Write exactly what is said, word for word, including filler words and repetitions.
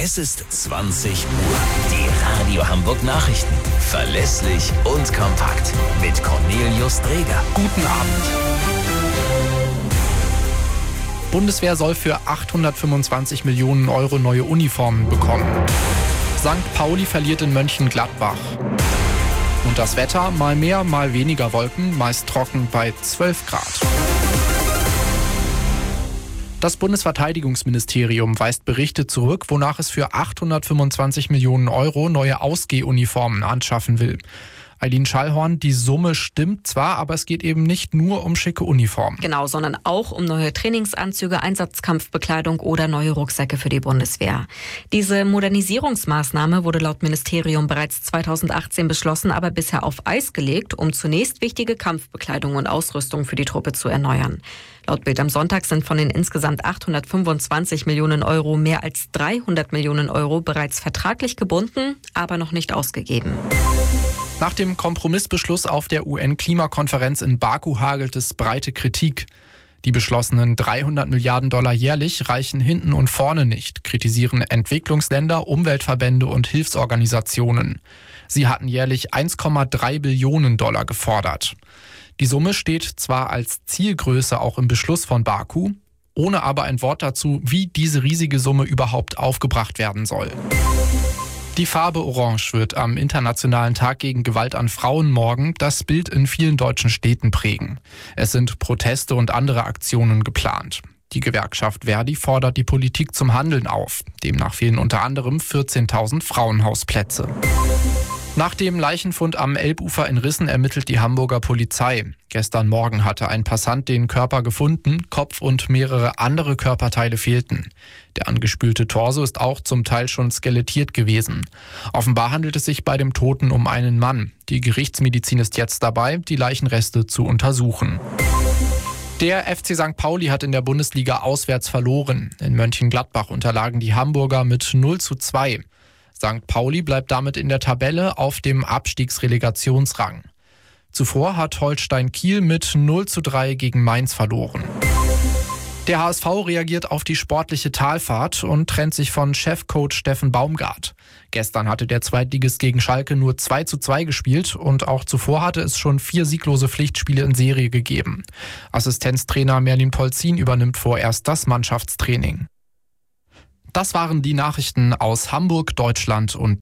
Es ist zwanzig Uhr. Die Radio Hamburg Nachrichten. Verlässlich und kompakt. Mit Cornelius Dreger. Guten Abend. Bundeswehr soll für achthundertfünfundzwanzig Millionen Euro neue Uniformen bekommen. Sankt Pauli verliert in Mönchengladbach. Und das Wetter, mal mehr, mal weniger Wolken, meist trocken bei zwölf Grad. Das Bundesverteidigungsministerium weist Berichte zurück, wonach es für achthundertfünfundzwanzig Millionen Euro neue Ausgehuniformen anschaffen will. Eileen Schallhorn, die Summe stimmt zwar, aber es geht eben nicht nur um schicke Uniformen. Genau, sondern auch um neue Trainingsanzüge, Einsatzkampfbekleidung oder neue Rucksäcke für die Bundeswehr. Diese Modernisierungsmaßnahme wurde laut Ministerium bereits zweitausendachtzehn beschlossen, aber bisher auf Eis gelegt, um zunächst wichtige Kampfbekleidung und Ausrüstung für die Truppe zu erneuern. Laut Bild am Sonntag sind von den insgesamt achthundertfünfundzwanzig Millionen Euro mehr als dreihundert Millionen Euro bereits vertraglich gebunden, aber noch nicht ausgegeben. Nach dem Kompromissbeschluss auf der U N-Klimakonferenz in Baku hagelt es breite Kritik. Die beschlossenen dreihundert Milliarden Dollar jährlich reichen hinten und vorne nicht, kritisieren Entwicklungsländer, Umweltverbände und Hilfsorganisationen. Sie hatten jährlich eins Komma drei Billionen Dollar gefordert. Die Summe steht zwar als Zielgröße auch im Beschluss von Baku, ohne aber ein Wort dazu, wie diese riesige Summe überhaupt aufgebracht werden soll. Die Farbe Orange wird am Internationalen Tag gegen Gewalt an Frauen morgen das Bild in vielen deutschen Städten prägen. Es sind Proteste und andere Aktionen geplant. Die Gewerkschaft Verdi fordert die Politik zum Handeln auf. Demnach fehlen unter anderem vierzehntausend Frauenhausplätze. Nach dem Leichenfund am Elbufer in Rissen ermittelt die Hamburger Polizei. Gestern Morgen hatte ein Passant den Körper gefunden, Kopf und mehrere andere Körperteile fehlten. Der angespülte Torso ist auch zum Teil schon skelettiert gewesen. Offenbar handelt es sich bei dem Toten um einen Mann. Die Gerichtsmedizin ist jetzt dabei, die Leichenreste zu untersuchen. Der F C Sankt Pauli hat in der Bundesliga auswärts verloren. In Mönchengladbach unterlagen die Hamburger mit null zu zwei. Sankt Pauli bleibt damit in der Tabelle auf dem Abstiegsrelegationsrang. Zuvor hat Holstein Kiel mit null zu drei gegen Mainz verloren. Der H S V reagiert auf die sportliche Talfahrt und trennt sich von Chefcoach Steffen Baumgart. Gestern hatte der Zweitligist gegen Schalke nur zwei zu zwei gespielt und auch zuvor hatte es schon vier sieglose Pflichtspiele in Serie gegeben. Assistenztrainer Merlin Polzin übernimmt vorerst das Mannschaftstraining. Das waren die Nachrichten aus Hamburg, Deutschland und